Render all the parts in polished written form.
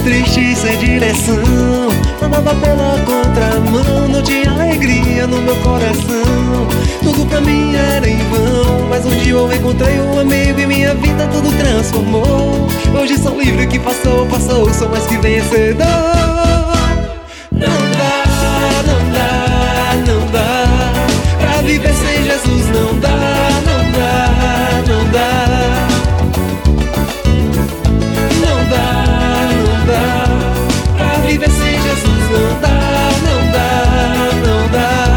triste sem direção, andava pela contramão, não tinha alegria no meu coração. Tudo pra mim era em vão, mas um dia eu encontrei um amigo e minha vida tudo transformou. Hoje sou livre, que passou, passou, sou mais que vencedor. Não dá, não dá, não dá pra viver sem Jesus, não dá, não dá, não dá. Não dá, não dá pra viver sem Jesus, não dá, não dá, não dá.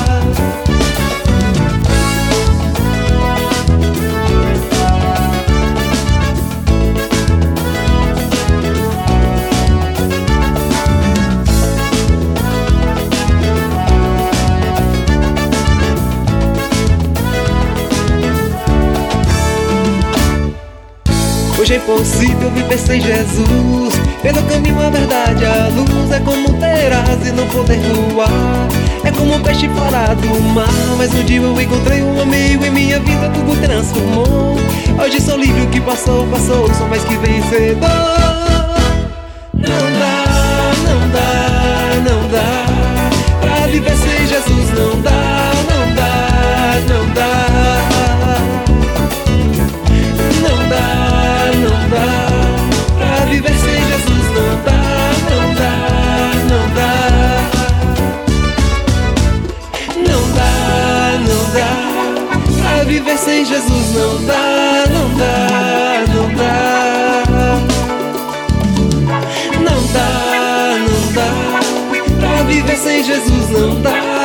Hoje é impossível viver sem Jesus. Pelo caminho, a verdade, a luz. É como ter asas e não poder voar. É como um peixe fora do mar. Mas um dia eu encontrei um amigo e minha vida tudo transformou. Hoje sou livre, o que passou, passou, sou mais que vencedor. Não dá, não dá, não dá pra viver sem Jesus, não dá, não dá, não dá. Não dá, não dá pra viver sem Jesus, não dá, não dá, não dá. Não dá, não dá pra viver sem Jesus, não dá, não dá, não dá. Não dá, não dá pra viver sem Jesus, não dá.